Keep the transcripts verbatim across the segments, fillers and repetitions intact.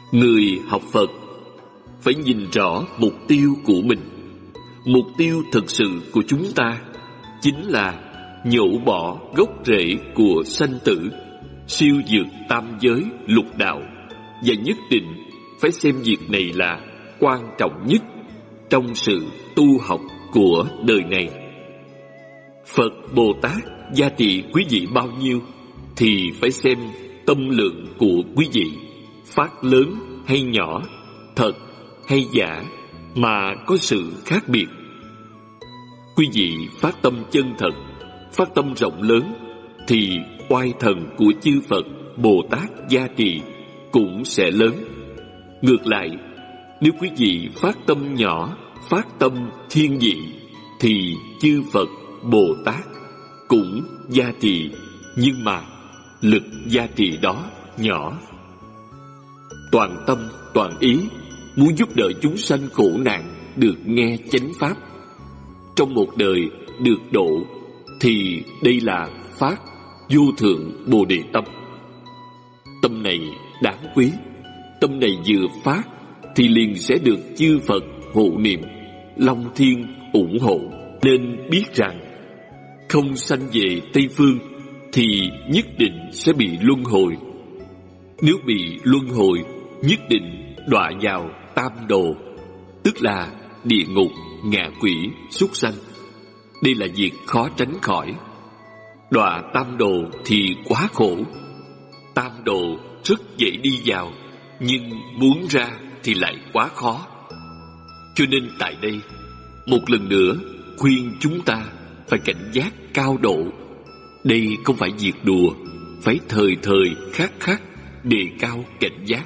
Người học Phật phải nhìn rõ mục tiêu của mình. Mục tiêu thực sự của chúng ta chính là nhổ bỏ gốc rễ của sanh tử, siêu vượt tam giới lục đạo, và nhất định phải xem việc này là quan trọng nhất trong sự tu học của đời này. Phật Bồ Tát gia trị quý vị bao nhiêu thì phải xem tâm lượng của quý vị phát lớn hay nhỏ, thật hay giả mà có sự khác biệt. Quý vị phát tâm chân thật, phát tâm rộng lớn thì oai thần của chư Phật Bồ Tát gia trì cũng sẽ lớn. Ngược lại, nếu quý vị phát tâm nhỏ, phát tâm thiên vị thì chư Phật Bồ Tát cũng gia trì, nhưng mà lực gia trì đó nhỏ. Toàn tâm, toàn ý muốn giúp đỡ chúng sanh khổ nạn được nghe chánh pháp, trong một đời được độ, thì đây là phát vô thượng Bồ Đề tâm. Tâm này đáng quý, tâm này vừa phát thì liền sẽ được chư Phật hộ niệm, Long Thiên ủng hộ. Nên biết rằng không sanh về Tây Phương thì nhất định sẽ bị luân hồi. Nếu bị luân hồi, nhất định đọa vào tam đồ, tức là địa ngục, ngạ quỷ, súc sanh. Đây là việc khó tránh khỏi. Đọa tam đồ thì quá khổ. Tam đồ rất dễ đi vào, nhưng muốn ra thì lại quá khó. Cho nên tại đây, một lần nữa khuyên chúng ta phải cảnh giác cao độ. Đây không phải việc đùa, phải thời thời khắc khắc đề cao cảnh giác.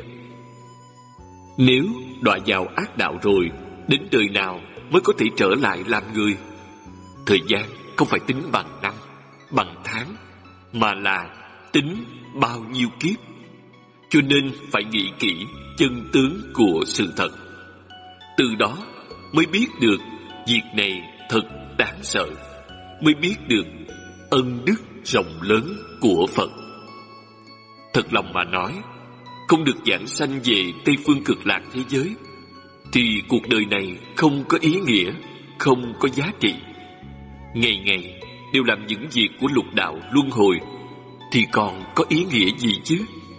Nếu đọa vào ác đạo rồi, đến đời nào mới có thể trở lại làm người? Thời gian không phải tính bằng năm, bằng tháng, mà là tính bao nhiêu kiếp. Cho nên phải nghĩ kỹ chân tướng của sự thật. Từ đó mới biết được việc này thật đáng sợ, mới biết được ân đức rộng lớn của Phật. Thật lòng mà nói, không được giảng sanh về Tây Phương Cực Lạc thế giới thì cuộc đời này không có ý nghĩa, không có giá trị. Ngày ngày đều làm những việc của lục đạo luân hồi thì còn có ý nghĩa gì chứ?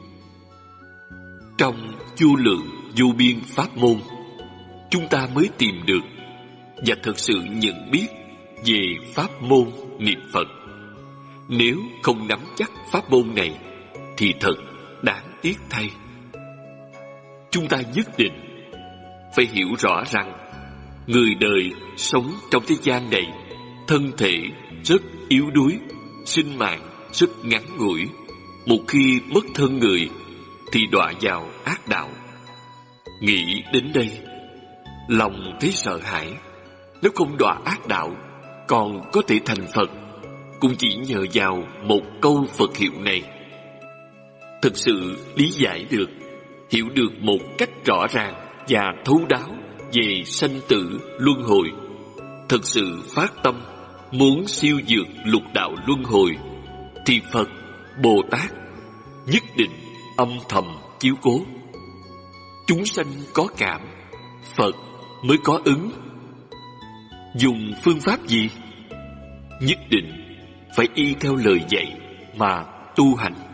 Trong vô lượng vô biên pháp môn, chúng ta mới tìm được và thực sự nhận biết về pháp môn niệm Phật. Nếu không nắm chắc pháp môn này thì thật đáng tiếc thay. Chúng ta nhất định phải hiểu rõ rằng người đời sống trong thế gian này, thân thể rất yếu đuối, sinh mạng rất ngắn ngủi. Một khi mất thân người thì đọa vào ác đạo. Nghĩ đến đây, lòng thấy sợ hãi. Nếu không đọa ác đạo, còn có thể thành Phật, cũng chỉ nhờ vào một câu Phật hiệu này. Thực sự lý giải được, hiểu được một cách rõ ràng và thấu đáo về sanh tử luân hồi, thực sự phát tâm muốn siêu vượt lục đạo luân hồi, thì Phật Bồ Tát nhất định âm thầm chiếu cố. Chúng sanh có cảm, Phật mới có ứng. Dùng phương pháp gì? Nhất định phải y theo lời dạy mà tu hành.